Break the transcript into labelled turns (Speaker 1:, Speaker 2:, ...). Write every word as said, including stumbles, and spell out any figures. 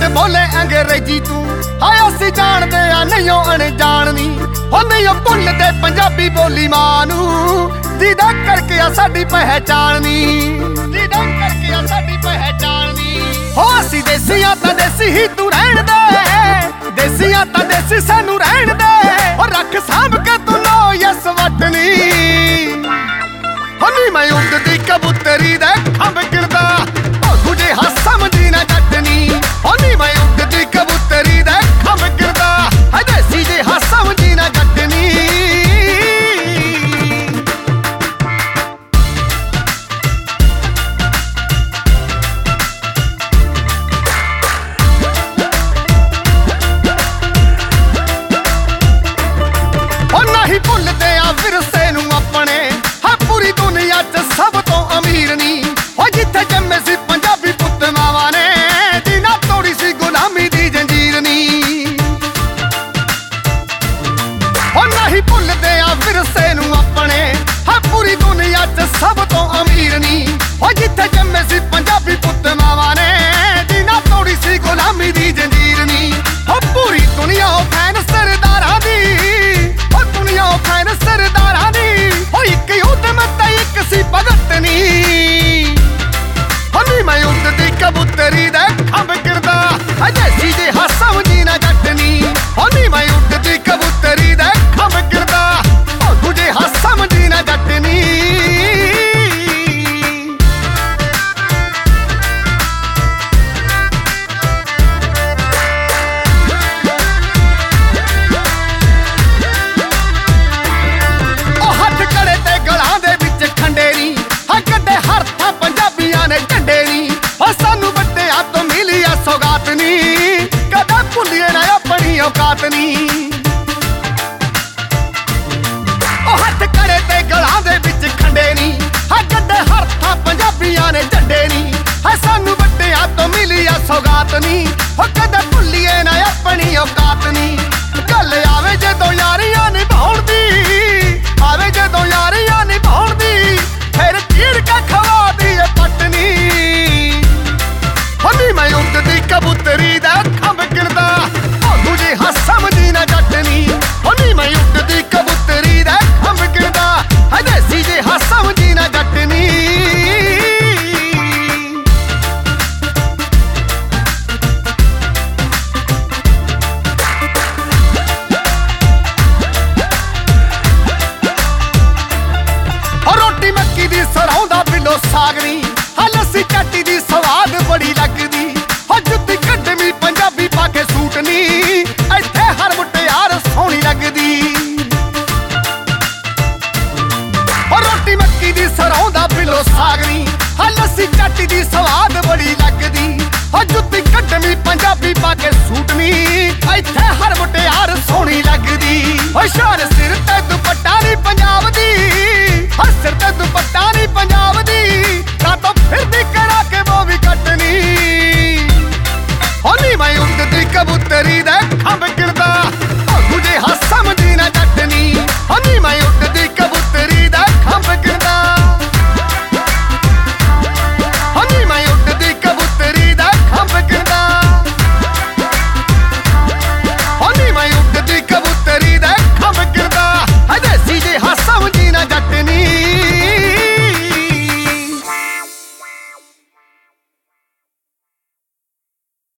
Speaker 1: बोले अंग्रेजी तू हाय असी जानदे आ नहीं अनजान नी हो नहीं भुलदे पंजाबी बोली मां नू जिदा करके आ साडी पहचान नी जिदा करके आ साडी पहचान नी हो असी देसियां तां देसी ही तू रहण दे देसियां तां देसी सानू रहण दे हो रख सांभ के तू लो यस वटनी हो नी मैं उड़दी कबूतरी दे खंभ गिरदा तुझे हाँ समझी ना जटनी हो नी मैं उड़दी कबूतरी दे खंभ गिरदा है देसी जे हाँ समझी ना जटनी हो नहीं भुलदे आ विरसे नू अपने है पूरी दुनिया च सब तो अमीर नी हो जिथे जम्मे सी पंजाबी पुत्त मावा ने दीना तोड़ी सी गुलामी दी जंजीर नी हो नहीं भुलदे आ विरसे नू अपने है पूरी दुनिया च सब तो अमीर नी हो जिथे जम्मे सी पंजाबी पुत्त मावा ने दीना तोड़ी सी गुलामी दी जंजीर नी हो पूरी दुनिया हो फैन सरदारां दी हो दुनिया हो फैन सरदारां दी हो इक उद्यम ते इक सी भगत नी हो नी मैं उड़दी कबूतरी दे खंभ गिरदा है देसी जे हाँ समझी ना जटनी हो नी मैं उड़दी कबूतरी दे खंभ गिरदा हो तुझे हाँ समझी ना जटनी ओ हथ कड़े ते गलां दे विच खंडेरी है कड्डे हर थां पंजाबियां ने झंडे नी ओ सानू बड्डियां तो मिली आ सौगात नी कदे भुल्लिए ना अपनी औकात नी ओ हथ कड़े ते गलां दे विच खंडे नी है कड्डे हर थां पंजाबियां ने झंडे नी है सानू बड्डियां तो मिली आ सौगात नी ओ कदे भुल्लिए ना अपनी औकात नी गल आवे जदों यारियां निभाउण दी आवे जदों यारियां निभाउण दी फिर चीर के खवा दी पटनी हो नी मैं उड़दी कबूतरी दा खंभ गिरदा हो तुझे हाँ समझी ना जटनी हो नी मैं उड़दी कबूतरी दा खंभ गिरदा है देसी जे हाँ समझी ना जटनी रोटी मक्की दी सरौं दा बिलो सागनी है लस्सी चाटी दी स्वाद बड़ी लगदी हो जुत्ती कड्डमी पंजाबी पाके सूट नी इत्थे हर मुटियार सोहनी लगदी हो रोटी मक्की दी सरौं दा बिलो सागनी है लस्सी चाटी दी स्वाद बड़ी लगदी हो जुत्ती कड्डमी पंजाबी पाके सूट नी इत्थे हर मुटियार सोहनी लगदी हो शान सिर ते दुपट्टा नी पंजाब दी हर सिर ते दुपट्टा नी पंजाब दी ना तो फिर भी करा के वो भी कटनी हो नी मैं उड़दी कबूतरी दे